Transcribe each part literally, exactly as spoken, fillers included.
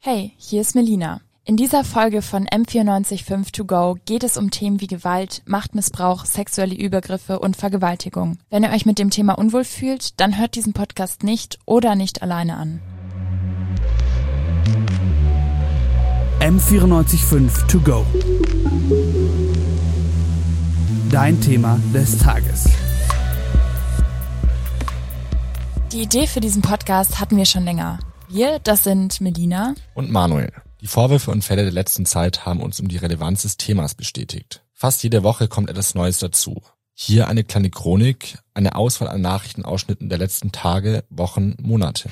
Hey, hier ist Melina. In dieser Folge von M vierundneunzig Komma fünf To Go geht es um Themen wie Gewalt, Machtmissbrauch, sexuelle Übergriffe und Vergewaltigung. Wenn ihr euch mit dem Thema unwohl fühlt, dann hört diesen Podcast nicht oder nicht alleine an. M vierundneunzig Komma fünf To Go. Dein Thema des Tages. Die Idee für diesen Podcast hatten wir schon länger. Wir, das sind Melina und Manuel. Die Vorwürfe und Fälle der letzten Zeit haben uns um die Relevanz des Themas bestätigt. Fast jede Woche kommt etwas Neues dazu. Hier eine kleine Chronik, eine Auswahl an Nachrichtenausschnitten der letzten Tage, Wochen, Monate.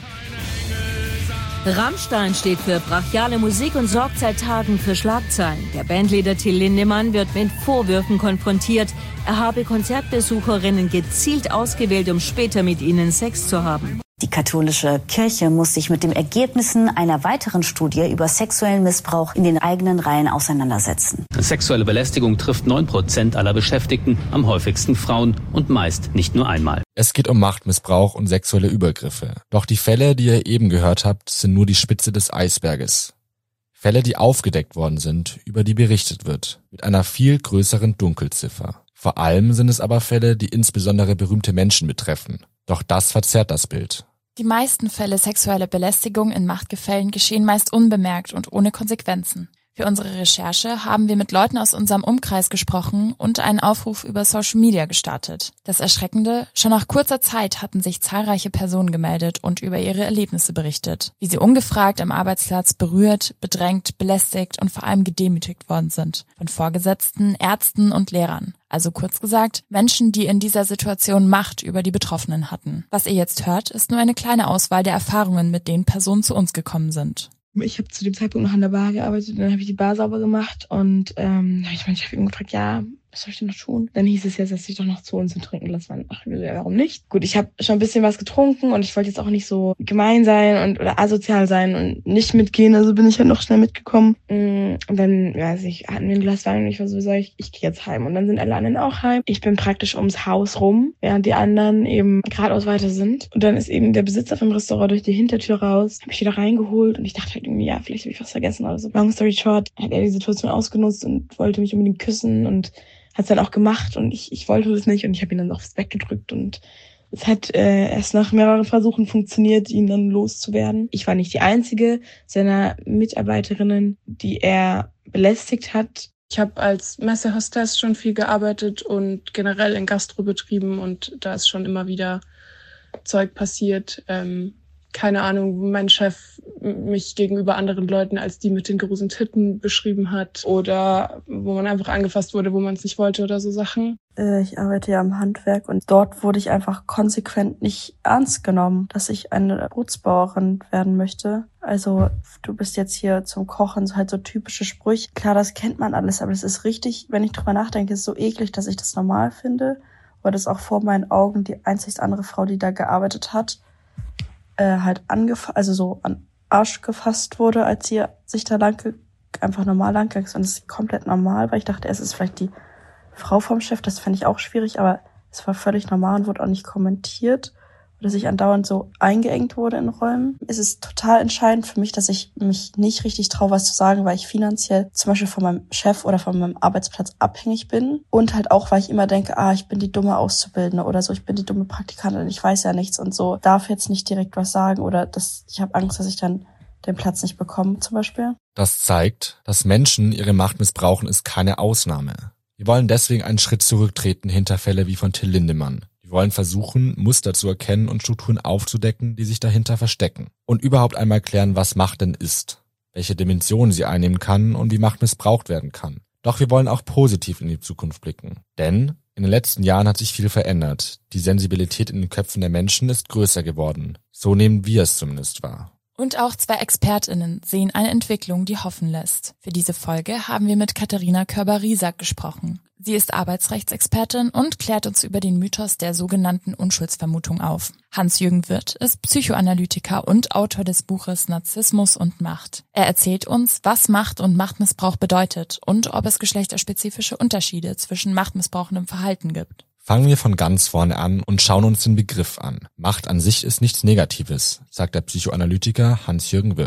Rammstein steht für brachiale Musik und sorgt seit Tagen für Schlagzeilen. Der Bandleader Till Lindemann wird mit Vorwürfen konfrontiert, er habe Konzertbesucherinnen gezielt ausgewählt, um später mit ihnen Sex zu haben. Die katholische Kirche muss sich mit den Ergebnissen einer weiteren Studie über sexuellen Missbrauch in den eigenen Reihen auseinandersetzen. Sexuelle Belästigung trifft neun Prozent aller Beschäftigten, am häufigsten Frauen und meist nicht nur einmal. Es geht um Machtmissbrauch und sexuelle Übergriffe. Doch die Fälle, die ihr eben gehört habt, sind nur die Spitze des Eisberges. Fälle, die aufgedeckt worden sind, über die berichtet wird, mit einer viel größeren Dunkelziffer. Vor allem sind es aber Fälle, die insbesondere berühmte Menschen betreffen. Doch das verzerrt das Bild. Die meisten Fälle sexueller Belästigung in Machtgefällen geschehen meist unbemerkt und ohne Konsequenzen. Für unsere Recherche haben wir mit Leuten aus unserem Umkreis gesprochen und einen Aufruf über Social Media gestartet. Das Erschreckende, schon nach kurzer Zeit hatten sich zahlreiche Personen gemeldet und über ihre Erlebnisse berichtet, wie sie ungefragt am Arbeitsplatz berührt, bedrängt, belästigt und vor allem gedemütigt worden sind. Von Vorgesetzten, Ärzten und Lehrern. Also kurz gesagt, Menschen, die in dieser Situation Macht über die Betroffenen hatten. Was ihr jetzt hört, ist nur eine kleine Auswahl der Erfahrungen, mit denen Personen zu uns gekommen sind. Ich habe zu dem Zeitpunkt noch an der Bar gearbeitet und dann habe ich die Bar sauber gemacht und ähm, habe ich meinen Chef eben gefragt, ja, was soll ich denn noch tun? Dann hieß es jetzt, dass ich doch noch zu uns zum Trinken lassen. Ach, ja, warum nicht? Gut, ich habe schon ein bisschen was getrunken und ich wollte jetzt auch nicht so gemein sein und oder asozial sein und nicht mitgehen, also bin ich halt noch schnell mitgekommen. Und dann, weiß ich, hatten wir ein Glas Wein und ich war sowieso, ich, ich gehe jetzt heim. Und dann sind alle anderen auch heim. Ich bin praktisch ums Haus rum, während die anderen eben geradeaus weiter sind. Und dann ist eben der Besitzer vom Restaurant durch die Hintertür raus, habe ich wieder reingeholt und ich dachte halt irgendwie, ja, vielleicht habe ich was vergessen oder so. Long story short, hat er die Situation ausgenutzt und wollte mich unbedingt küssen und hat es dann auch gemacht und ich, ich wollte das nicht und ich habe ihn dann aufs Bett gedrückt und es hat äh, erst nach mehreren Versuchen funktioniert, ihn dann loszuwerden. Ich war nicht die einzige seiner Mitarbeiterinnen, die er belästigt hat. Ich habe als Messehostess schon viel gearbeitet und generell in Gastrobetrieben und da ist schon immer wieder Zeug passiert. Ähm, keine Ahnung, wo mein Chef mich gegenüber anderen Leuten als die mit den großen Titten beschrieben hat oder wo man einfach angefasst wurde, wo man es nicht wollte oder so Sachen. Ich arbeite ja im Handwerk und dort wurde ich einfach konsequent nicht ernst genommen, dass ich eine Bootsbauerin werden möchte. Also du bist jetzt hier zum Kochen, so halt so typische Sprüche. Klar, das kennt man alles, aber das ist richtig, wenn ich drüber nachdenke, ist so eklig, dass ich das normal finde, weil das auch vor meinen Augen die einzig andere Frau, die da gearbeitet hat, äh, halt angefasst, also so an Arsch gefasst wurde, als sie sich da lang, einfach normal lang ging. Und das ist komplett normal, weil ich dachte, es ist vielleicht die Frau vom Chef, das fände ich auch schwierig, aber es war völlig normal und wurde auch nicht kommentiert. Dass ich andauernd so eingeengt wurde in Räumen. Es ist total entscheidend für mich, dass ich mich nicht richtig traue, was zu sagen, weil ich finanziell zum Beispiel von meinem Chef oder von meinem Arbeitsplatz abhängig bin. Und halt auch, weil ich immer denke, ah, ich bin die dumme Auszubildende oder so, ich bin die dumme Praktikantin, ich weiß ja nichts und so. Darf jetzt nicht direkt was sagen oder das, ich habe Angst, dass ich dann den Platz nicht bekomme zum Beispiel. Das zeigt, dass Menschen ihre Macht missbrauchen, ist keine Ausnahme. Wir wollen deswegen einen Schritt zurücktreten hinter Fälle wie von Till Lindemann. Wir wollen versuchen, Muster zu erkennen und Strukturen aufzudecken, die sich dahinter verstecken. Und überhaupt einmal klären, was Macht denn ist, welche Dimensionen sie einnehmen kann und wie Macht missbraucht werden kann. Doch wir wollen auch positiv in die Zukunft blicken. Denn in den letzten Jahren hat sich viel verändert. Die Sensibilität in den Köpfen der Menschen ist größer geworden. So nehmen wir es zumindest wahr. Und auch zwei ExpertInnen sehen eine Entwicklung, die hoffen lässt. Für diese Folge haben wir mit Katharina Körber-Riesack gesprochen. Sie ist Arbeitsrechtsexpertin und klärt uns über den Mythos der sogenannten Unschuldsvermutung auf. Hans-Jürgen Wirth ist Psychoanalytiker und Autor des Buches Narzissmus und Macht. Er erzählt uns, was Macht und Machtmissbrauch bedeutet und ob es geschlechterspezifische Unterschiede zwischen machtmissbrauchendem Verhalten gibt. Fangen wir von ganz vorne an und schauen uns den Begriff an. Macht an sich ist nichts Negatives, sagt der Psychoanalytiker Hans-Jürgen Wirth.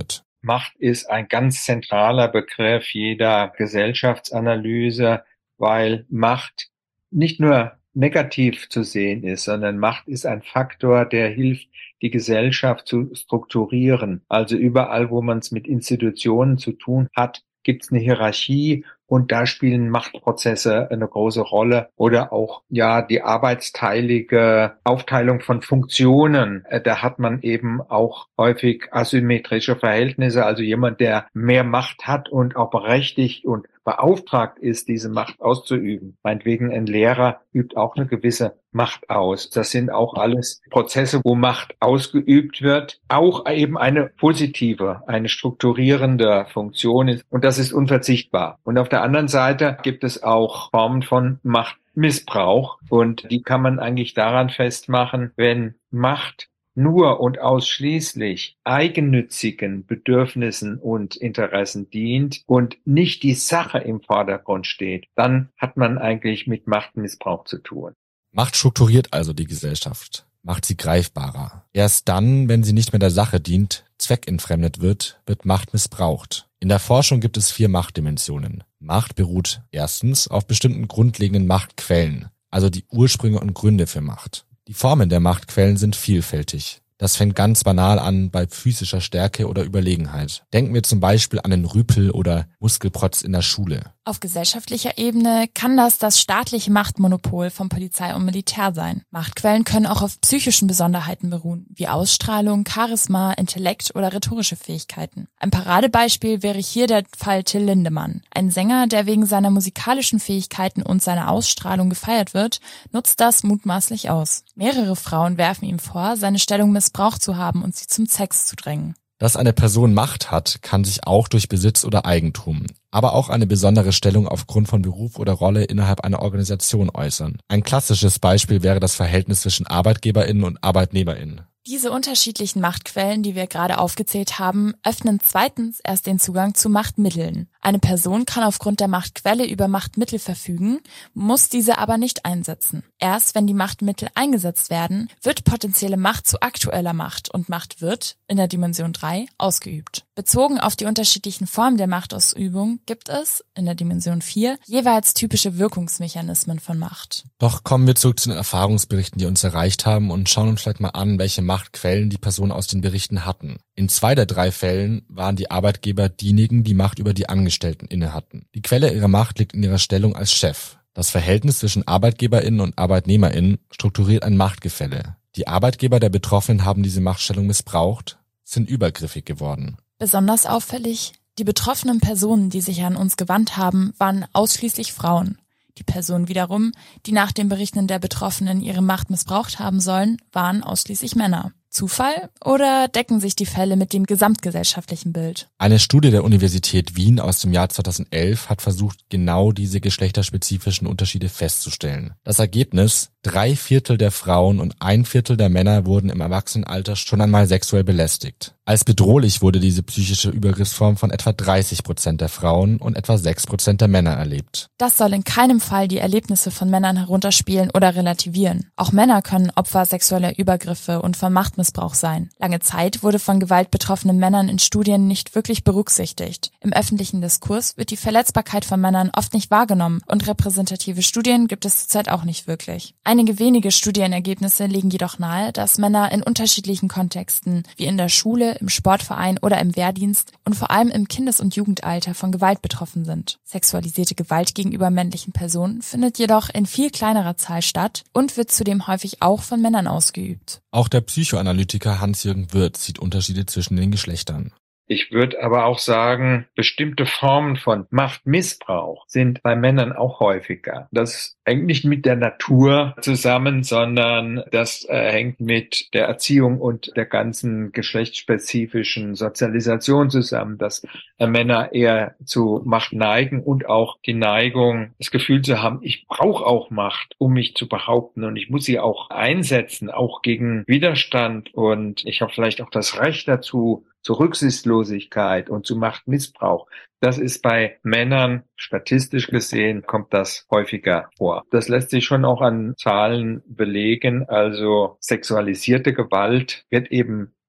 Macht ist ein ganz zentraler Begriff jeder Gesellschaftsanalyse, weil Macht nicht nur negativ zu sehen ist, sondern Macht ist ein Faktor, der hilft, die Gesellschaft zu strukturieren. Also überall, wo man es mit Institutionen zu tun hat, gibt es eine Hierarchie und da spielen Machtprozesse eine große Rolle oder auch ja die arbeitsteilige Aufteilung von Funktionen. Da hat man eben auch häufig asymmetrische Verhältnisse, also jemand, der mehr Macht hat und auch berechtigt und beauftragt ist, diese Macht auszuüben. Meinetwegen ein Lehrer übt auch eine gewisse Macht aus. Das sind auch alles Prozesse, wo Macht ausgeübt wird, auch eben eine positive, eine strukturierende Funktion ist. Und das ist unverzichtbar. Und auf der anderen Seite gibt es auch Formen von Machtmissbrauch. Und die kann man eigentlich daran festmachen, wenn Macht nur und ausschließlich eigennützigen Bedürfnissen und Interessen dient und nicht die Sache im Vordergrund steht, dann hat man eigentlich mit Machtmissbrauch zu tun. Macht strukturiert also die Gesellschaft, macht sie greifbarer. Erst dann, wenn sie nicht mehr der Sache dient, zweckentfremdet wird, wird Macht missbraucht. In der Forschung gibt es vier Machtdimensionen. Macht beruht erstens auf bestimmten grundlegenden Machtquellen, also die Ursprünge und Gründe für Macht. Die Formen der Machtquellen sind vielfältig. Das fängt ganz banal an bei physischer Stärke oder Überlegenheit. Denken wir zum Beispiel an den Rüpel oder Muskelprotz in der Schule. Auf gesellschaftlicher Ebene kann das das staatliche Machtmonopol von Polizei und Militär sein. Machtquellen können auch auf psychischen Besonderheiten beruhen, wie Ausstrahlung, Charisma, Intellekt oder rhetorische Fähigkeiten. Ein Paradebeispiel wäre hier der Fall Till Lindemann. Ein Sänger, der wegen seiner musikalischen Fähigkeiten und seiner Ausstrahlung gefeiert wird, nutzt das mutmaßlich aus. Mehrere Frauen werfen ihm vor, seine Stellung missbraucht zu haben und sie zum Sex zu drängen. Dass eine Person Macht hat, kann sich auch durch Besitz oder Eigentum, aber auch eine besondere Stellung aufgrund von Beruf oder Rolle innerhalb einer Organisation äußern. Ein klassisches Beispiel wäre das Verhältnis zwischen ArbeitgeberInnen und ArbeitnehmerInnen. Diese unterschiedlichen Machtquellen, die wir gerade aufgezählt haben, öffnen zweitens erst den Zugang zu Machtmitteln. Eine Person kann aufgrund der Machtquelle über Machtmittel verfügen, muss diese aber nicht einsetzen. Erst wenn die Machtmittel eingesetzt werden, wird potenzielle Macht zu aktueller Macht und Macht wird, in der Dimension drei, ausgeübt. Bezogen auf die unterschiedlichen Formen der Machtausübung gibt es, in der Dimension vier, jeweils typische Wirkungsmechanismen von Macht. Doch kommen wir zurück zu den Erfahrungsberichten, die uns erreicht haben und schauen uns vielleicht mal an, welche Machtquellen die Personen aus den Berichten hatten. In zwei der drei Fällen waren die Arbeitgeber diejenigen, die Macht über die Angestellten inne hatten. Die Quelle ihrer Macht liegt in ihrer Stellung als Chef. Das Verhältnis zwischen ArbeitgeberInnen und ArbeitnehmerInnen strukturiert ein Machtgefälle. Die Arbeitgeber der Betroffenen haben diese Machtstellung missbraucht, sind übergriffig geworden. Besonders auffällig, die betroffenen Personen, die sich an uns gewandt haben, waren ausschließlich Frauen. Die Personen wiederum, die nach den Berichten der Betroffenen ihre Macht missbraucht haben sollen, waren ausschließlich Männer. Zufall oder decken sich die Fälle mit dem gesamtgesellschaftlichen Bild? Eine Studie der Universität Wien aus dem Jahr zweitausendelf hat versucht, genau diese geschlechterspezifischen Unterschiede festzustellen. Das Ergebnis: Drei Viertel der Frauen und ein Viertel der Männer wurden im Erwachsenenalter schon einmal sexuell belästigt. Als bedrohlich wurde diese psychische Übergriffsform von etwa dreißig Prozent der Frauen und etwa sechs Prozent der Männer erlebt. Das soll in keinem Fall die Erlebnisse von Männern herunterspielen oder relativieren. Auch Männer können Opfer sexueller Übergriffe und von Machtmissbrauch sein. Lange Zeit wurde von Gewalt betroffenen Männern in Studien nicht wirklich berücksichtigt. Im öffentlichen Diskurs wird die Verletzbarkeit von Männern oft nicht wahrgenommen und repräsentative Studien gibt es zurzeit auch nicht wirklich. Einige wenige Studienergebnisse legen jedoch nahe, dass Männer in unterschiedlichen Kontexten, wie in der Schule, im Sportverein oder im Wehrdienst und vor allem im Kindes- und Jugendalter von Gewalt betroffen sind. Sexualisierte Gewalt gegenüber männlichen Personen findet jedoch in viel kleinerer Zahl statt und wird zudem häufig auch von Männern ausgeübt. Auch der Psychoanalytiker Hans-Jürgen Wirth sieht Unterschiede zwischen den Geschlechtern. Ich würde aber auch sagen, bestimmte Formen von Machtmissbrauch sind bei Männern auch häufiger. Das hängt nicht mit der Natur zusammen, sondern das äh, hängt mit der Erziehung und der ganzen geschlechtsspezifischen Sozialisation zusammen, dass äh, Männer eher zu Macht neigen und auch die Neigung, das Gefühl zu haben, ich brauche auch Macht, um mich zu behaupten und ich muss sie auch einsetzen, auch gegen Widerstand und ich habe vielleicht auch das Recht dazu, zu Rücksichtslosigkeit und zu Machtmissbrauch. Das ist bei Männern, statistisch gesehen, kommt das häufiger vor. Das lässt sich schon auch an Zahlen belegen. Also sexualisierte Gewalt wird eben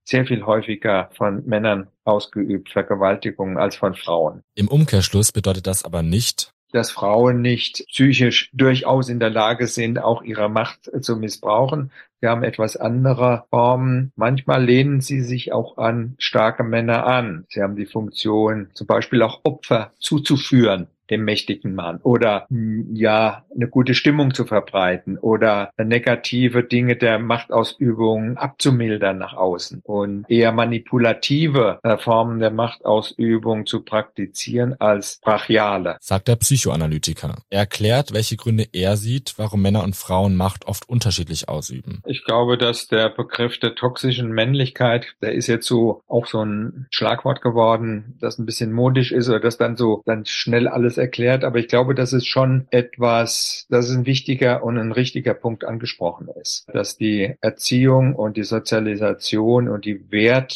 sehr viel häufiger von Männern ausgeübt, Vergewaltigungen, als von Frauen. Im Umkehrschluss bedeutet das aber nicht, dass Frauen nicht psychisch durchaus in der Lage sind, auch ihre Macht zu missbrauchen. Sie haben etwas andere Formen. Manchmal lehnen sie sich auch an starke Männer an. Sie haben die Funktion, zum Beispiel auch Opfer zuzuführen dem mächtigen Mann oder ja eine gute Stimmung zu verbreiten oder negative Dinge der Machtausübung abzumildern nach außen und eher manipulative äh, Formen der Machtausübung zu praktizieren als brachiale. Sagt der Psychoanalytiker. Er erklärt, welche Gründe er sieht, warum Männer und Frauen Macht oft unterschiedlich ausüben. Ich glaube, dass der Begriff der toxischen Männlichkeit, der ist jetzt so auch so ein Schlagwort geworden, das ein bisschen modisch ist oder das dann so dann schnell alles erklärt, aber ich glaube, dass es schon etwas, dass es ein wichtiger und ein richtiger Punkt angesprochen ist, dass die Erziehung und die Sozialisation und die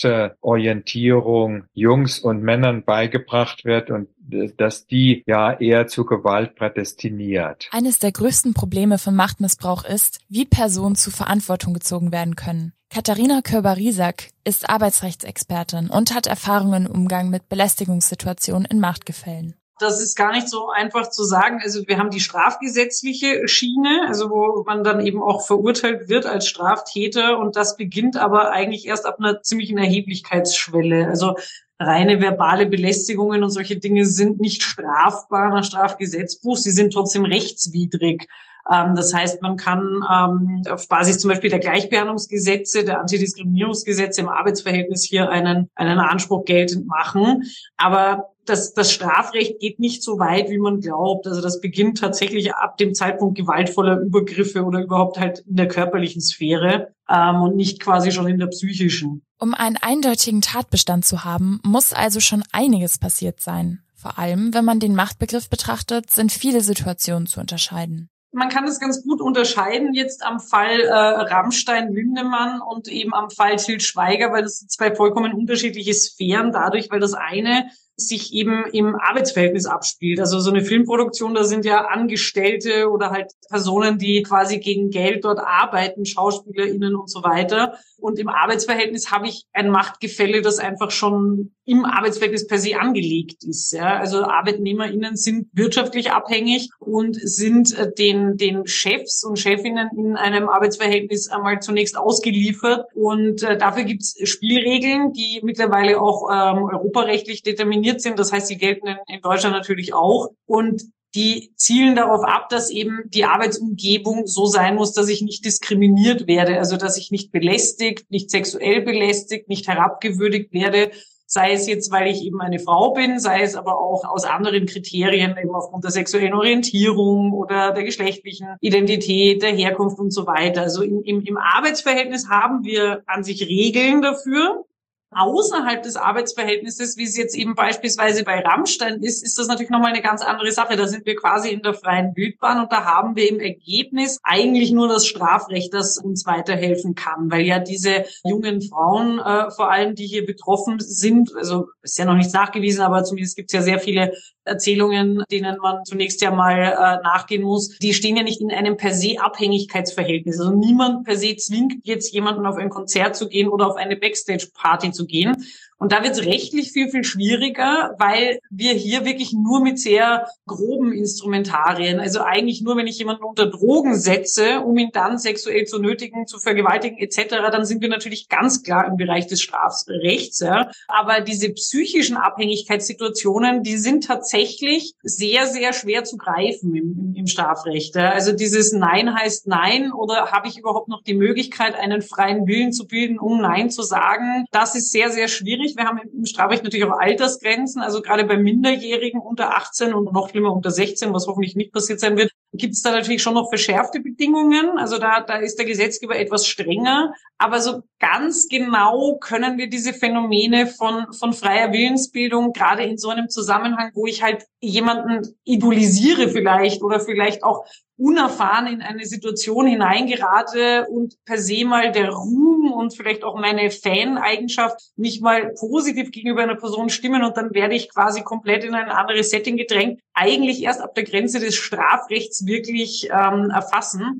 Werteorientierung Jungs und Männern beigebracht wird und dass die ja eher zu Gewalt prädestiniert. Eines der größten Probleme von Machtmissbrauch ist, wie Personen zur Verantwortung gezogen werden können. Katharina Körber-Riesack ist Arbeitsrechtsexpertin und hat Erfahrungen im Umgang mit Belästigungssituationen in Machtgefällen. Das ist gar nicht so einfach zu sagen. Also wir haben die strafgesetzliche Schiene, also wo man dann eben auch verurteilt wird als Straftäter und das beginnt aber eigentlich erst ab einer ziemlichen Erheblichkeitsschwelle. Also reine verbale Belästigungen und solche Dinge sind nicht strafbar nach Strafgesetzbuch, sie sind trotzdem rechtswidrig. Das heißt, man kann ähm, auf Basis zum Beispiel der Gleichbehandlungsgesetze, der Antidiskriminierungsgesetze im Arbeitsverhältnis hier einen, einen Anspruch geltend machen. Aber das, das Strafrecht geht nicht so weit, wie man glaubt. Also das beginnt tatsächlich ab dem Zeitpunkt gewaltvoller Übergriffe oder überhaupt halt in der körperlichen Sphäre ähm, und nicht quasi schon in der psychischen. Um einen eindeutigen Tatbestand zu haben, muss also schon einiges passiert sein. Vor allem, wenn man den Machtbegriff betrachtet, sind viele Situationen zu unterscheiden. Man kann es ganz gut unterscheiden jetzt am Fall äh, Rammstein-Lindemann und eben am Fall Til Schweiger, weil das sind zwei vollkommen unterschiedliche Sphären dadurch, weil das eine sich eben im Arbeitsverhältnis abspielt. Also so eine Filmproduktion, da sind ja Angestellte oder halt Personen, die quasi gegen Geld dort arbeiten, SchauspielerInnen und so weiter. Und im Arbeitsverhältnis habe ich ein Machtgefälle, das einfach schon im Arbeitsverhältnis per se angelegt ist. Ja, also ArbeitnehmerInnen sind wirtschaftlich abhängig und sind äh, den den Chefs und Chefinnen in einem Arbeitsverhältnis einmal zunächst ausgeliefert. Und äh, dafür gibt es Spielregeln, die mittlerweile auch ähm, europarechtlich determiniert sind. Das heißt, sie gelten in, in Deutschland natürlich auch. Und die zielen darauf ab, dass eben die Arbeitsumgebung so sein muss, dass ich nicht diskriminiert werde, also dass ich nicht belästigt, nicht sexuell belästigt, nicht herabgewürdigt werde, sei es jetzt, weil ich eben eine Frau bin, sei es aber auch aus anderen Kriterien, eben aufgrund der sexuellen Orientierung oder der geschlechtlichen Identität, der Herkunft und so weiter. Also im, im, im Arbeitsverhältnis haben wir an sich Regeln dafür. Außerhalb des Arbeitsverhältnisses, wie es jetzt eben beispielsweise bei Rammstein ist, ist das natürlich nochmal eine ganz andere Sache. Da sind wir quasi in der freien Wildbahn und da haben wir im Ergebnis eigentlich nur das Strafrecht, das uns weiterhelfen kann, weil ja diese jungen Frauen, äh, vor allem die hier betroffen sind, also ist ja noch nichts nachgewiesen, aber zumindest gibt es ja sehr viele Erzählungen, denen man zunächst ja mal äh, nachgehen muss, die stehen ja nicht in einem per se Abhängigkeitsverhältnis. Also niemand per se zwingt jetzt jemanden auf ein Konzert zu gehen oder auf eine Backstage-Party zu gehen. Und da wird es rechtlich viel, viel schwieriger, weil wir hier wirklich nur mit sehr groben Instrumentarien, also eigentlich nur, wenn ich jemanden unter Drogen setze, um ihn dann sexuell zu nötigen, zu vergewaltigen et cetera, dann sind wir natürlich ganz klar im Bereich des Strafrechts. Ja. Aber diese psychischen Abhängigkeitssituationen, die sind tatsächlich sehr, sehr schwer zu greifen im, im Strafrecht. Ja. Also dieses Nein heißt Nein oder habe ich überhaupt noch die Möglichkeit, einen freien Willen zu bilden, um Nein zu sagen, das ist sehr, sehr schwierig. Wir haben im Strafrecht natürlich auch Altersgrenzen, also gerade bei Minderjährigen unter achtzehn und noch schlimmer unter sechzehn, was hoffentlich nicht passiert sein wird, gibt es da natürlich schon noch verschärfte Bedingungen. Also da, da ist der Gesetzgeber etwas strenger. Aber so ganz genau können wir diese Phänomene von, von freier Willensbildung, gerade in so einem Zusammenhang, wo ich halt jemanden idolisiere vielleicht oder vielleicht auch unerfahren in eine Situation hineingerate und per se mal der Ruhm und vielleicht auch meine Fan-Eigenschaft nicht mal positiv gegenüber einer Person stimmen und dann werde ich quasi komplett in ein anderes Setting gedrängt, eigentlich erst ab der Grenze des Strafrechts wirklich ähm, erfassen.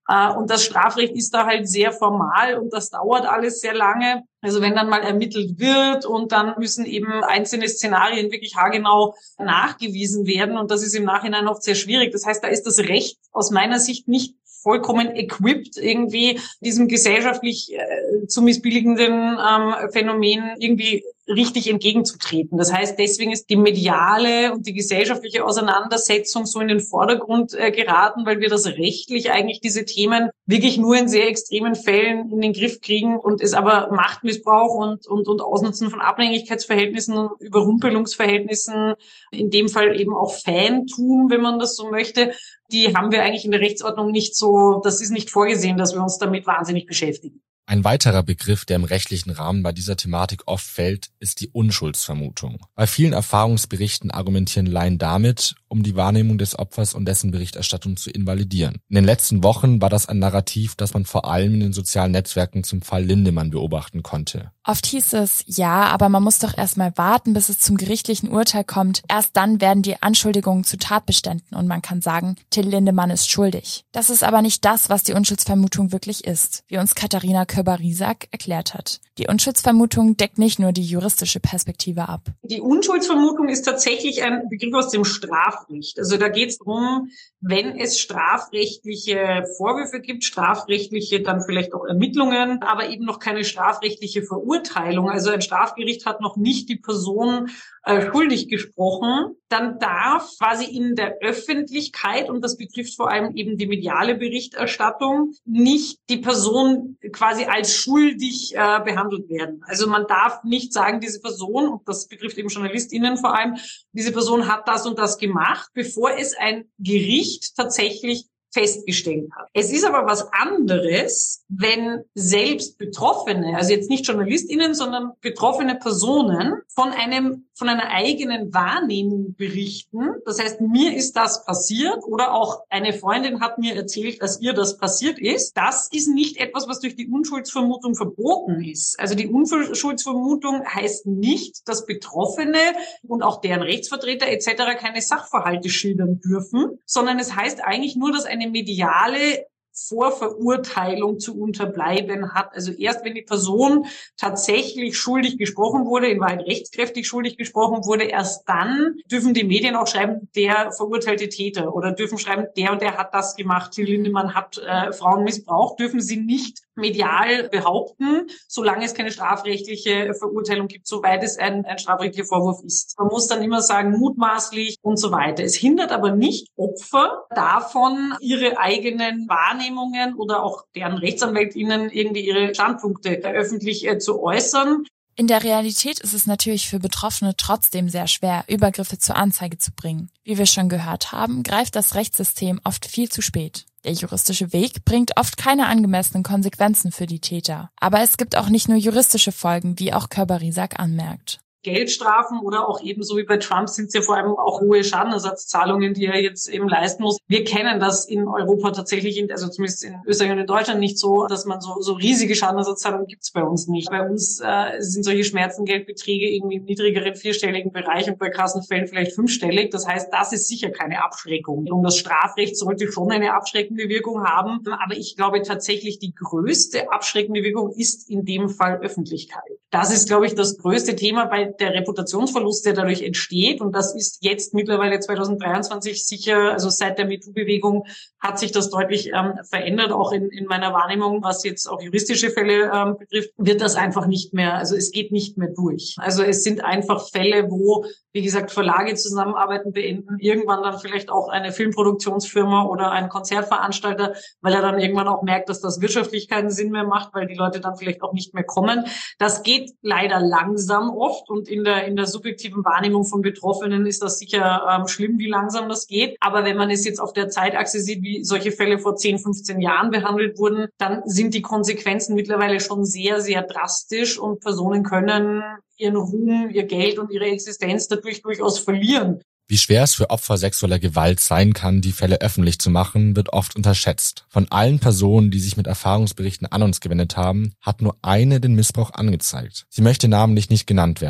Und das Strafrecht ist da halt sehr formal und das dauert alles sehr lange. Also wenn dann mal ermittelt wird und dann müssen eben einzelne Szenarien wirklich haargenau nachgewiesen werden und das ist im Nachhinein oft sehr schwierig. Das heißt, da ist das Recht aus meiner Sicht nicht vollkommen equipped, irgendwie diesem gesellschaftlich äh, zu missbilligenden ähm, Phänomen irgendwie richtig entgegenzutreten. Das heißt, deswegen ist die mediale und die gesellschaftliche Auseinandersetzung so in den Vordergrund äh, geraten, weil wir das rechtlich eigentlich diese Themen wirklich nur in sehr extremen Fällen in den Griff kriegen und es aber Machtmissbrauch und, und, und Ausnutzen von Abhängigkeitsverhältnissen und Überrumpelungsverhältnissen, in dem Fall eben auch Fantum, wenn man das so möchte, die haben wir eigentlich in der Rechtsordnung nicht so, das ist nicht vorgesehen, dass wir uns damit wahnsinnig beschäftigen. Ein weiterer Begriff, der im rechtlichen Rahmen bei dieser Thematik oft fällt, ist die Unschuldsvermutung. Bei vielen Erfahrungsberichten argumentieren Laien damit, um die Wahrnehmung des Opfers und dessen Berichterstattung zu invalidieren. In den letzten Wochen war das ein Narrativ, das man vor allem in den sozialen Netzwerken zum Fall Lindemann beobachten konnte. Oft hieß es, ja, aber man muss doch erstmal warten, bis es zum gerichtlichen Urteil kommt. Erst dann werden die Anschuldigungen zu Tatbeständen und man kann sagen, Till Lindemann ist schuldig. Das ist aber nicht das, was die Unschuldsvermutung wirklich ist, wie uns Katharina Körber-Riesack erklärt hat. Die Unschuldsvermutung deckt nicht nur die juristische Perspektive ab. Die Unschuldsvermutung ist tatsächlich ein Begriff aus dem Strafrecht. Also da geht es darum, wenn es strafrechtliche Vorwürfe gibt, strafrechtliche dann vielleicht auch Ermittlungen, aber eben noch keine strafrechtliche Verurteilung. Also ein Strafgericht hat noch nicht die Person äh, schuldig gesprochen. Dann darf quasi in der Öffentlichkeit, und das betrifft vor allem eben die mediale Berichterstattung, nicht die Person quasi als schuldig äh, behandelt werden. Also man darf nicht sagen, diese Person, und das betrifft eben JournalistInnen vor allem, diese Person hat das und das gemacht, bevor es ein Gericht tatsächlich festgestellt hat. Es ist aber was anderes, wenn selbst Betroffene, also jetzt nicht JournalistInnen, sondern betroffene Personen von einem, von einer eigenen Wahrnehmung berichten. Das heißt, mir ist das passiert oder auch eine Freundin hat mir erzählt, dass ihr das passiert ist. Das ist nicht etwas, was durch die Unschuldsvermutung verboten ist. Also die Unschuldsvermutung heißt nicht, dass Betroffene und auch deren Rechtsvertreter et cetera keine Sachverhalte schildern dürfen, sondern es heißt eigentlich nur, dass ein eine mediale Vorverurteilung zu unterbleiben hat. Also erst wenn die Person tatsächlich schuldig gesprochen wurde, in Wahrheit rechtskräftig schuldig gesprochen wurde, erst dann dürfen die Medien auch schreiben, der verurteilte Täter, oder dürfen schreiben, der und der hat das gemacht, Till Lindemann hat äh, Frauen missbraucht, dürfen sie nicht medial behaupten, solange es keine strafrechtliche Verurteilung gibt, soweit es ein, ein strafrechtlicher Vorwurf ist. Man muss dann immer sagen, mutmaßlich und so weiter. Es hindert aber nicht Opfer davon, ihre eigenen Wahrnehmungen oder auch deren RechtsanwältInnen irgendwie ihre Standpunkte öffentlich äh, zu äußern. In der Realität ist es natürlich für Betroffene trotzdem sehr schwer, Übergriffe zur Anzeige zu bringen. Wie wir schon gehört haben, greift das Rechtssystem oft viel zu spät. Der juristische Weg bringt oft keine angemessenen Konsequenzen für die Täter. Aber es gibt auch nicht nur juristische Folgen, wie auch Körber-Riesack anmerkt. Geldstrafen oder auch ebenso wie bei Trump sind es ja vor allem auch hohe Schadenersatzzahlungen, die er jetzt eben leisten muss. Wir kennen das in Europa tatsächlich, in, also zumindest in Österreich und in Deutschland nicht so, dass man so, so riesige Schadenersatzzahlungen gibt es bei uns nicht. Bei uns äh, sind solche Schmerzengeldbeträge irgendwie im niedrigeren vierstelligen Bereich und bei krassen Fällen vielleicht fünfstellig. Das heißt, das ist sicher keine Abschreckung. Und das Strafrecht sollte schon eine abschreckende Wirkung haben. Aber ich glaube tatsächlich, die größte abschreckende Wirkung ist in dem Fall Öffentlichkeit. Das ist, glaube ich, das größte Thema bei der Reputationsverlust, der dadurch entsteht. Und das ist jetzt mittlerweile zwanzig dreiundzwanzig sicher, also seit der MeToo-Bewegung hat sich das deutlich ähm, verändert. Auch in, in meiner Wahrnehmung, was jetzt auch juristische Fälle ähm, betrifft, wird das einfach nicht mehr, also es geht nicht mehr durch. Also es sind einfach Fälle, wo, wie gesagt, Verlage zusammenarbeiten, beenden, irgendwann dann vielleicht auch eine Filmproduktionsfirma oder ein Konzertveranstalter, weil er dann irgendwann auch merkt, dass das wirtschaftlich keinen Sinn mehr macht, weil die Leute dann vielleicht auch nicht mehr kommen. Das geht leider langsam oft. Und in der, in der subjektiven Wahrnehmung von Betroffenen ist das sicher ähm, schlimm, wie langsam das geht. Aber wenn man es jetzt auf der Zeitachse sieht, wie solche Fälle vor zehn, fünfzehn Jahren behandelt wurden, dann sind die Konsequenzen mittlerweile schon sehr, sehr drastisch und Personen können ihren Ruhm, ihr Geld und ihre Existenz dadurch durchaus verlieren. Wie schwer es für Opfer sexueller Gewalt sein kann, die Fälle öffentlich zu machen, wird oft unterschätzt. Von allen Personen, die sich mit Erfahrungsberichten an uns gewendet haben, hat nur eine den Missbrauch angezeigt. Sie möchte namentlich nicht genannt werden.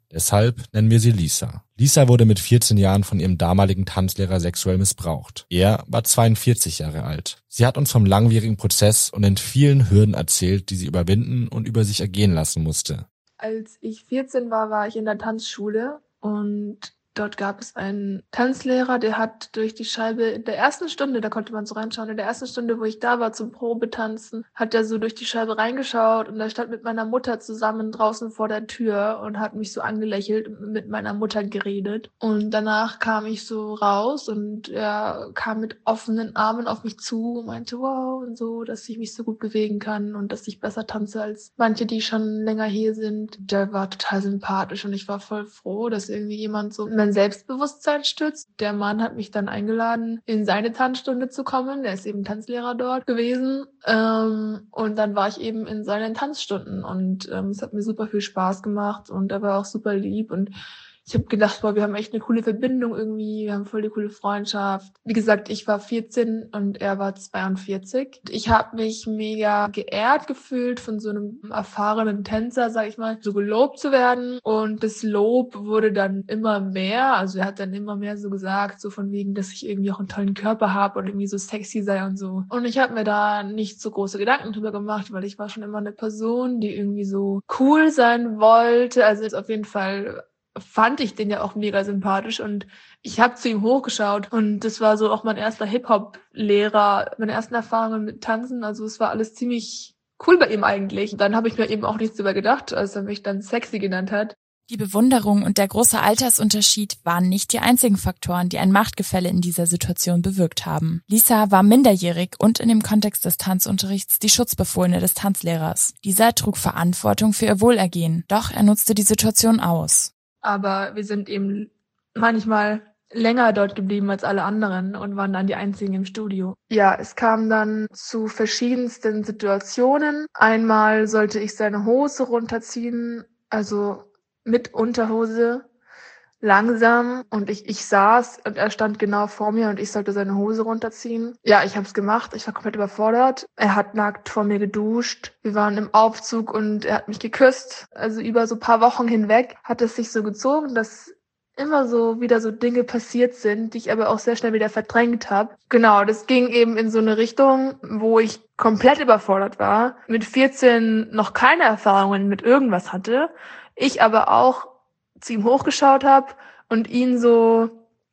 Deshalb nennen wir sie Lisa. Lisa wurde mit vierzehn Jahren von ihrem damaligen Tanzlehrer sexuell missbraucht. Er war zweiundvierzig Jahre alt. Sie hat uns vom langwierigen Prozess und den vielen Hürden erzählt, die sie überwinden und über sich ergehen lassen musste. Als ich vierzehn war, war ich in der Tanzschule und dort gab es einen Tanzlehrer, der hat durch die Scheibe in der ersten Stunde, da konnte man so reinschauen, in der ersten Stunde, wo ich da war zum Probetanzen, hat er so durch die Scheibe reingeschaut und er stand mit meiner Mutter zusammen draußen vor der Tür und hat mich so angelächelt und mit meiner Mutter geredet. Und danach kam ich so raus und er kam mit offenen Armen auf mich zu und meinte, wow, und so, dass ich mich so gut bewegen kann und dass ich besser tanze als manche, die schon länger hier sind. Der war total sympathisch und ich war voll froh, dass irgendwie jemand so Selbstbewusstsein stützt. Der Mann hat mich dann eingeladen, in seine Tanzstunde zu kommen. Der ist eben Tanzlehrer dort gewesen. Ähm, und dann war ich eben in seinen Tanzstunden und ähm, es hat mir super viel Spaß gemacht und er war auch super lieb und ich habe gedacht, boah, wir haben echt eine coole Verbindung irgendwie, wir haben voll die coole Freundschaft. Wie gesagt, ich war vierzehn und er war zweiundvierzig. Ich habe mich mega geehrt gefühlt, von so einem erfahrenen Tänzer, sag ich mal, so gelobt zu werden. Und das Lob wurde dann immer mehr. Also er hat dann immer mehr so gesagt, so von wegen, dass ich irgendwie auch einen tollen Körper habe und irgendwie so sexy sei und so. Und ich habe mir da nicht so große Gedanken drüber gemacht, weil ich war schon immer eine Person, die irgendwie so cool sein wollte. Also jetzt auf jeden Fall fand ich den ja auch mega sympathisch und ich habe zu ihm hochgeschaut und das war so auch mein erster Hip-Hop-Lehrer, meine ersten Erfahrungen mit Tanzen, also es war alles ziemlich cool bei ihm eigentlich. Und dann habe ich mir eben auch nichts drüber gedacht, als er mich dann sexy genannt hat. Die Bewunderung und der große Altersunterschied waren nicht die einzigen Faktoren, die ein Machtgefälle in dieser Situation bewirkt haben. Lisa war minderjährig und in dem Kontext des Tanzunterrichts die Schutzbefohlene des Tanzlehrers. Dieser trug Verantwortung für ihr Wohlergehen, doch er nutzte die Situation aus. Aber wir sind eben manchmal länger dort geblieben als alle anderen und waren dann die einzigen im Studio. Ja, es kam dann zu verschiedensten Situationen. Einmal sollte ich seine Hose runterziehen, also mit Unterhose, langsam. Und ich, ich saß und er stand genau vor mir und ich sollte seine Hose runterziehen. Ja, ich habe es gemacht. Ich war komplett überfordert. Er hat nackt vor mir geduscht. Wir waren im Aufzug und er hat mich geküsst. Also über so ein paar Wochen hinweg hat es sich so gezogen, dass immer so wieder so Dinge passiert sind, die ich aber auch sehr schnell wieder verdrängt habe. Genau, das ging eben in so eine Richtung, wo ich komplett überfordert war, mit vierzehn noch keine Erfahrungen mit irgendwas hatte. Ich aber auch zu ihm hochgeschaut habe und ihn so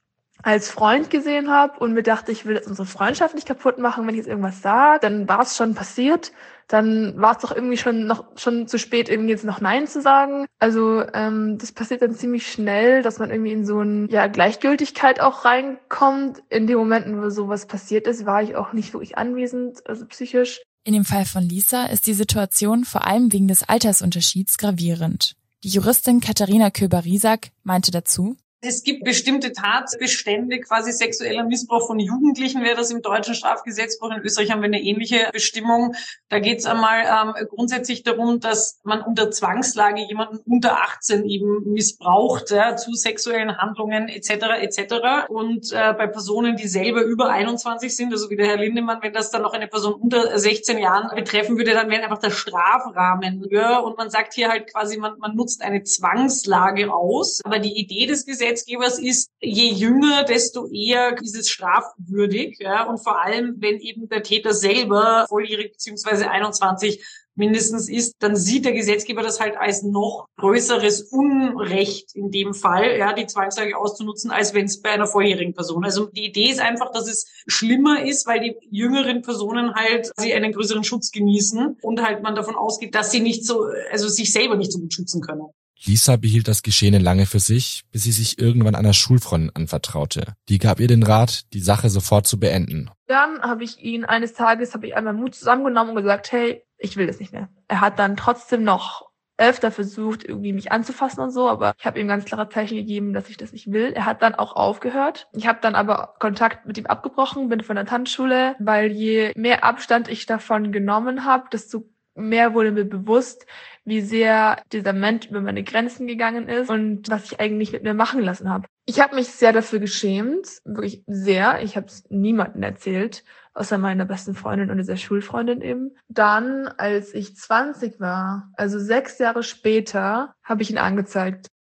als Freund gesehen habe und mir dachte, ich will jetzt unsere Freundschaft nicht kaputt machen, wenn ich jetzt irgendwas sage. Dann war es schon passiert. Dann war es doch irgendwie schon noch schon zu spät, irgendwie jetzt noch Nein zu sagen. Also ähm, das passiert dann ziemlich schnell, dass man irgendwie in so eine ja, Gleichgültigkeit auch reinkommt. In den Momenten, wo sowas passiert ist, war ich auch nicht wirklich anwesend, also psychisch. In dem Fall von Lisa ist die Situation vor allem wegen des Altersunterschieds gravierend. Die Juristin Katharina Köber-Riesack meinte dazu: Es gibt bestimmte Tatbestände, quasi sexueller Missbrauch von Jugendlichen wäre das im deutschen Strafgesetzbuch. In Österreich haben wir eine ähnliche Bestimmung. Da geht es einmal ähm, grundsätzlich darum, dass man unter Zwangslage jemanden unter achtzehn eben missbraucht, ja, zu sexuellen Handlungen et cetera et cetera. Und äh, bei Personen, die selber über einundzwanzig sind, also wie der Herr Lindemann, wenn das dann noch eine Person unter sechzehn Jahren betreffen würde, dann wäre einfach der Strafrahmen höher. Und man sagt hier halt quasi, man, man nutzt eine Zwangslage aus. Aber die Idee des Gesetzes Gesetzgebers ist, je jünger, desto eher ist es strafwürdig, ja, und vor allem, wenn eben der Täter selber volljährig beziehungsweise einundzwanzig mindestens ist, dann sieht der Gesetzgeber das halt als noch größeres Unrecht in dem Fall, ja, die Zwangslage auszunutzen, als wenn es bei einer volljährigen Person. Also die Idee ist einfach, dass es schlimmer ist, weil die jüngeren Personen halt sie einen größeren Schutz genießen und halt man davon ausgeht, dass sie nicht so, also sich selber nicht so gut schützen können. Lisa behielt das Geschehene lange für sich, bis sie sich irgendwann einer Schulfreundin anvertraute. Die gab ihr den Rat, die Sache sofort zu beenden. Dann habe ich ihn eines Tages, habe ich einmal Mut zusammengenommen und gesagt, hey, ich will das nicht mehr. Er hat dann trotzdem noch öfter versucht, irgendwie mich anzufassen und so, aber ich habe ihm ganz klare Zeichen gegeben, dass ich das nicht will. Er hat dann auch aufgehört. Ich habe dann aber Kontakt mit ihm abgebrochen, bin von der Tanzschule, weil je mehr Abstand ich davon genommen habe, desto mehr wurde mir bewusst, wie sehr dieser Mensch über meine Grenzen gegangen ist und was ich eigentlich mit mir machen lassen habe. Ich habe mich sehr dafür geschämt, wirklich sehr. Ich habe es niemandem erzählt, außer meiner besten Freundin und dieser Schulfreundin eben. Dann, als ich zwanzig war, also sechs Jahre später, habe ich ihn angezeigt.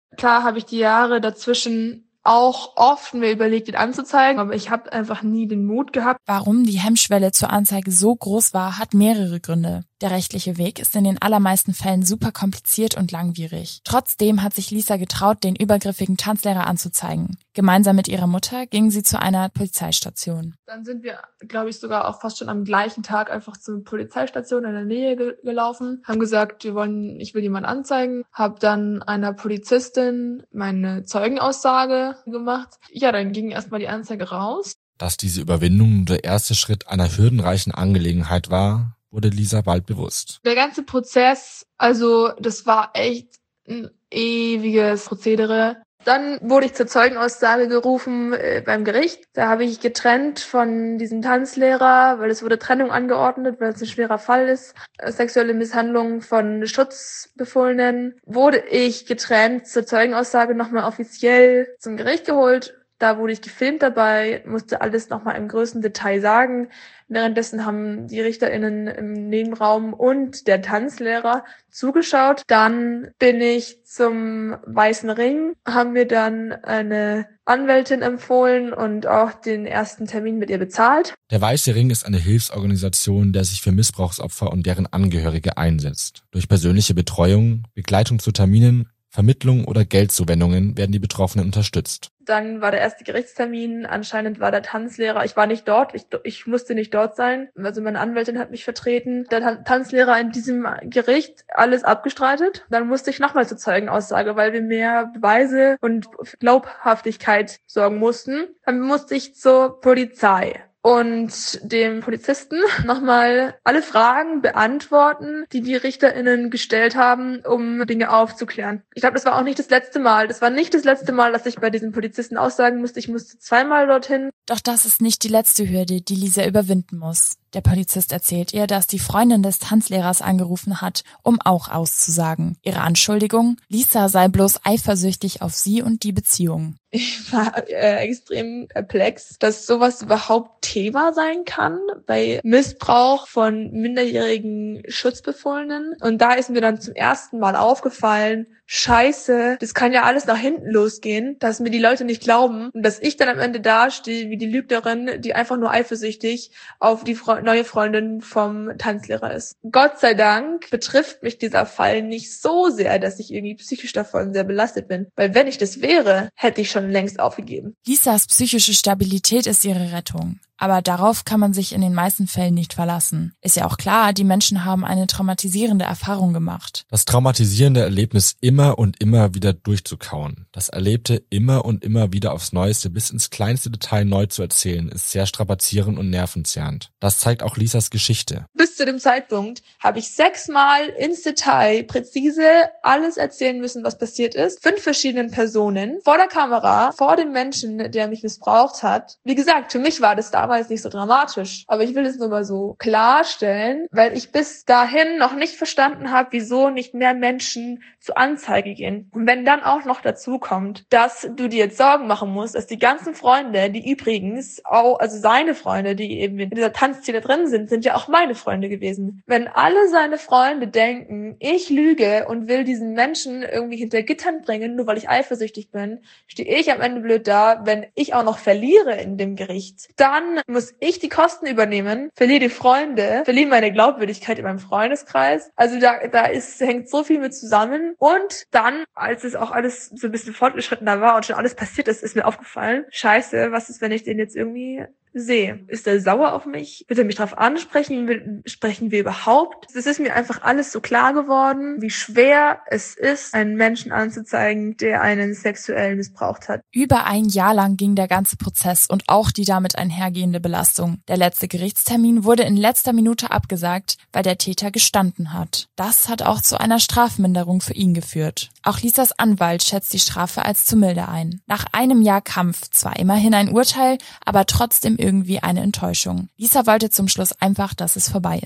Klar habe ich die Jahre dazwischen auch oft mir überlegt, ihn anzuzeigen, aber ich habe einfach nie den Mut gehabt. Warum die Hemmschwelle zur Anzeige so groß war, hat mehrere Gründe. Der rechtliche Weg ist in den allermeisten Fällen super kompliziert und langwierig. Trotzdem hat sich Lisa getraut, den übergriffigen Tanzlehrer anzuzeigen. Gemeinsam mit ihrer Mutter ging sie zu einer Polizeistation. Dann sind wir, glaube ich, sogar auch fast schon am gleichen Tag einfach zur Polizeistation in der Nähe ge- gelaufen, haben gesagt, wir wollen, ich will jemanden anzeigen, habe dann einer Polizistin meine Zeugenaussage gemacht. Ja, dann ging erstmal die Anzeige raus. Dass diese Überwindung der erste Schritt einer hürdenreichen Angelegenheit war, wurde Lisa bald bewusst. Der ganze Prozess, also das war echt ein ewiges Prozedere. Dann wurde ich zur Zeugenaussage gerufen äh, beim Gericht. Da habe ich getrennt von diesem Tanzlehrer, weil es wurde Trennung angeordnet, weil es ein schwerer Fall ist. Äh, sexuelle Misshandlung von Schutzbefohlenen. Wurde ich getrennt zur Zeugenaussage nochmal offiziell zum Gericht geholt. Da wurde ich gefilmt dabei, musste alles nochmal im größten Detail sagen. Währenddessen haben die RichterInnen im Nebenraum und der Tanzlehrer zugeschaut. Dann bin ich zum Weißen Ring, haben mir dann eine Anwältin empfohlen und auch den ersten Termin mit ihr bezahlt. Der Weiße Ring ist eine Hilfsorganisation, der sich für Missbrauchsopfer und deren Angehörige einsetzt. Durch persönliche Betreuung, Begleitung zu Terminen, Vermittlung oder Geldzuwendungen werden die Betroffenen unterstützt. Dann war der erste Gerichtstermin. Anscheinend war der Tanzlehrer, ich war nicht dort, ich, ich musste nicht dort sein. Also meine Anwältin hat mich vertreten. Der Tan- Tanzlehrer in diesem Gericht alles abgestreitet. Dann musste ich nochmal zur Zeugenaussage, weil wir mehr Beweise und Glaubhaftigkeit sorgen mussten. Dann musste ich zur Polizei und dem Polizisten nochmal alle Fragen beantworten, die die RichterInnen gestellt haben, um Dinge aufzuklären. Ich glaube, das war auch nicht das letzte Mal. Das war nicht das letzte Mal, dass ich bei diesem Polizisten aussagen musste. Ich musste zweimal dorthin. Doch das ist nicht die letzte Hürde, die Lisa überwinden muss. Der Polizist erzählt ihr, dass die Freundin des Tanzlehrers angerufen hat, um auch auszusagen. Ihre Anschuldigung, Lisa sei bloß eifersüchtig auf sie und die Beziehung. Ich war äh, extrem perplex, dass sowas überhaupt Thema sein kann bei Missbrauch von minderjährigen Schutzbefohlenen. Und da ist mir dann zum ersten Mal aufgefallen, Scheiße, das kann ja alles nach hinten losgehen, dass mir die Leute nicht glauben und dass ich dann am Ende dastehe wie die Lügnerin, die einfach nur eifersüchtig auf die Fre- neue Freundin vom Tanzlehrer ist. Gott sei Dank betrifft mich dieser Fall nicht so sehr, dass ich irgendwie psychisch davon sehr belastet bin. Weil wenn ich das wäre, hätte ich schon längst aufgegeben. Lisas psychische Stabilität ist ihre Rettung. Aber darauf kann man sich in den meisten Fällen nicht verlassen. Ist ja auch klar, die Menschen haben eine traumatisierende Erfahrung gemacht. Das traumatisierende Erlebnis immer und immer wieder durchzukauen, das Erlebte immer und immer wieder aufs Neueste bis ins kleinste Detail neu zu erzählen, ist sehr strapazierend und nervenzerrend. Das zeigt auch Lisas Geschichte. Bis zu dem Zeitpunkt habe ich sechsmal ins Detail präzise alles erzählen müssen, was passiert ist. Fünf verschiedenen Personen, vor der Kamera, vor dem Menschen, der mich missbraucht hat. Wie gesagt, für mich war das damals nicht so dramatisch. Aber ich will es nur mal so klarstellen, weil ich bis dahin noch nicht verstanden habe, wieso nicht mehr Menschen zur Anzeige gehen. Und wenn dann auch noch dazu kommt, dass du dir jetzt Sorgen machen musst, dass die ganzen Freunde, die übrigens auch, also seine Freunde, die eben in dieser Tanzszene drin sind, sind ja auch meine Freunde gewesen. Wenn alle seine Freunde denken, ich lüge und will diesen Menschen irgendwie hinter Gittern bringen, nur weil ich eifersüchtig bin, stehe ich am Ende blöd da, wenn ich auch noch verliere in dem Gericht. Dann muss ich die Kosten übernehmen, verliere die Freunde, verliere meine Glaubwürdigkeit in meinem Freundeskreis. Also da, da ist, hängt so viel mit zusammen. Und dann, als es auch alles so ein bisschen fortgeschrittener war und schon alles passiert ist, ist mir aufgefallen, scheiße, was ist, wenn ich den jetzt irgendwie sehe? Ist er sauer auf mich? Wird er mich darauf ansprechen? Sprechen wir überhaupt? Es ist mir einfach alles so klar geworden, wie schwer es ist, einen Menschen anzuzeigen, der einen sexuell missbraucht hat. Über ein Jahr lang ging der ganze Prozess und auch die damit einhergehende Belastung. Der letzte Gerichtstermin wurde in letzter Minute abgesagt, weil der Täter gestanden hat. Das hat auch zu einer Strafminderung für ihn geführt. Auch Lisas Anwalt schätzt die Strafe als zu milde ein. Nach einem Jahr Kampf zwar immerhin ein Urteil, aber trotzdem irgendwie eine Enttäuschung. Lisa wollte zum Schluss einfach, dass es vorbei ist.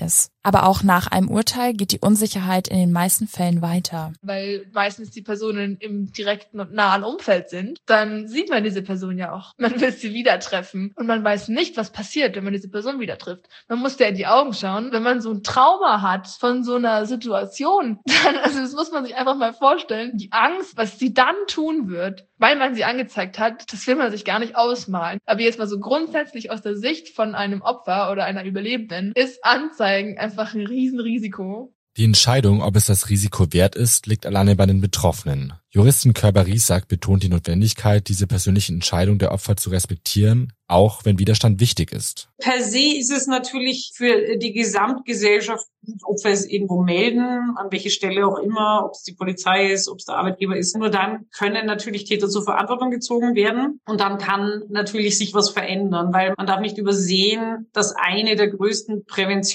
Aber auch nach einem Urteil geht die Unsicherheit in den meisten Fällen weiter. Weil meistens die Personen im direkten und nahen Umfeld sind, dann sieht man diese Person ja auch. Man will sie wieder treffen und man weiß nicht, was passiert, wenn man diese Person wieder trifft. Man muss der in die Augen schauen. Wenn man so ein Trauma hat von so einer Situation, dann, also das muss man sich einfach mal vorstellen, die Angst, was sie dann tun wird, weil man sie angezeigt hat, das will man sich gar nicht ausmalen. Aber jetzt mal so grundsätzlich aus der Sicht von einem Opfer oder einer Überlebenden ist Anzeigen einfach ein Riesenrisiko. Die Entscheidung, ob es das Risiko wert ist, liegt alleine bei den Betroffenen. Juristin Körber-Riesack betont die Notwendigkeit, diese persönliche Entscheidung der Opfer zu respektieren, auch wenn Widerstand wichtig ist. Per se ist es natürlich für die Gesamtgesellschaft gut, ob wir es irgendwo melden, an welche Stelle auch immer, ob es die Polizei ist, ob es der Arbeitgeber ist. Nur dann können natürlich Täter zur Verantwortung gezogen werden und dann kann natürlich sich was verändern, weil man darf nicht übersehen, dass eine der größten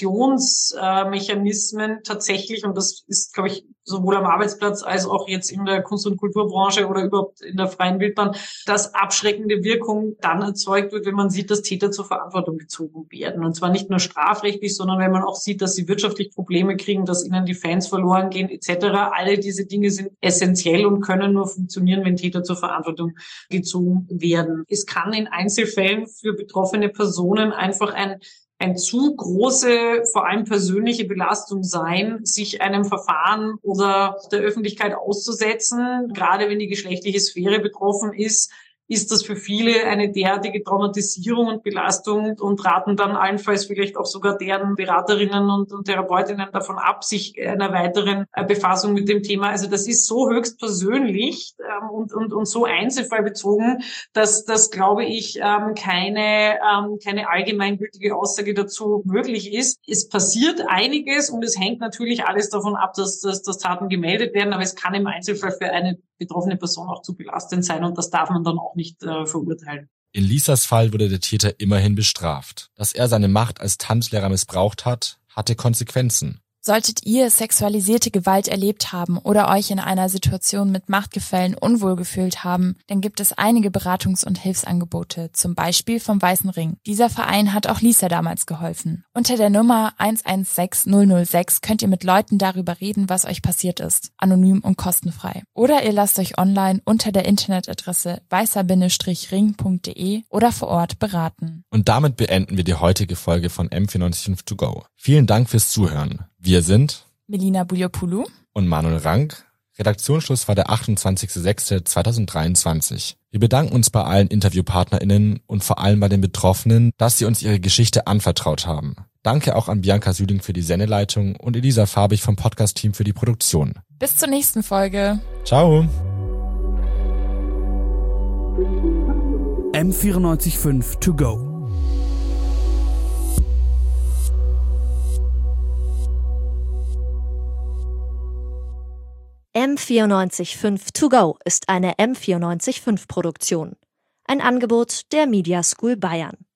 Präventionsmechanismen tatsächlich, und das ist, glaube ich, sowohl am Arbeitsplatz als auch jetzt in der Kunst- und Kulturbranche oder überhaupt in der freien Wildbahn, dass abschreckende Wirkung dann erzeugt wird, wenn man sieht, dass Täter zur Verantwortung gezogen werden. Und zwar nicht nur strafrechtlich, sondern wenn man auch sieht, dass sie wirtschaftlich Probleme kriegen, dass ihnen die Fans verloren gehen et cetera. Alle diese Dinge sind essentiell und können nur funktionieren, wenn Täter zur Verantwortung gezogen werden. Es kann in Einzelfällen für betroffene Personen einfach ein ein zu große, vor allem persönliche Belastung sein, sich einem Verfahren oder der Öffentlichkeit auszusetzen. Gerade wenn die geschlechtliche Sphäre betroffen ist, ist das für viele eine derartige Traumatisierung und Belastung und raten dann allenfalls vielleicht auch sogar deren Beraterinnen und, und Therapeutinnen davon ab, sich einer weiteren Befassung mit dem Thema. Also das ist so höchst persönlich ähm, und, und, und so einzelfallbezogen, dass das, glaube ich, ähm, keine, ähm, keine allgemeingültige Aussage dazu möglich ist. Es passiert einiges und es hängt natürlich alles davon ab, dass, dass, dass Taten gemeldet werden, aber es kann im Einzelfall für eine betroffene Person auch zu belastend sein und das darf man dann auch nicht äh, verurteilen. In Lisas Fall wurde der Täter immerhin bestraft. Dass er seine Macht als Tanzlehrer missbraucht hat, hatte Konsequenzen. Solltet ihr sexualisierte Gewalt erlebt haben oder euch in einer Situation mit Machtgefällen unwohl gefühlt haben, dann gibt es einige Beratungs- und Hilfsangebote, zum Beispiel vom Weißen Ring. Dieser Verein hat auch Lisa damals geholfen. Unter der Nummer eins eins sechs null null sechs könnt ihr mit Leuten darüber reden, was euch passiert ist, anonym und kostenfrei. Oder ihr lasst euch online unter der Internetadresse weißer Bindestrich ring punkt de oder vor Ort beraten. Und damit beenden wir die heutige Folge von M vier neun fünf To Go. Vielen Dank fürs Zuhören. Wir sind Melina Buliopoulou und Manuel Rank. Redaktionsschluss war der achtundzwanzigster sechster zweitausenddreiundzwanzig. Wir bedanken uns bei allen InterviewpartnerInnen und vor allem bei den Betroffenen, dass sie uns ihre Geschichte anvertraut haben. Danke auch an Bianca Süding für die Sendeleitung und Elisa Farbig vom Podcast-Team für die Produktion. Bis zur nächsten Folge. Ciao. M vier neun fünf To Go. M vier neun fünf To Go ist eine M vier neun fünf Produktion. Ein Angebot der Media School Bayern.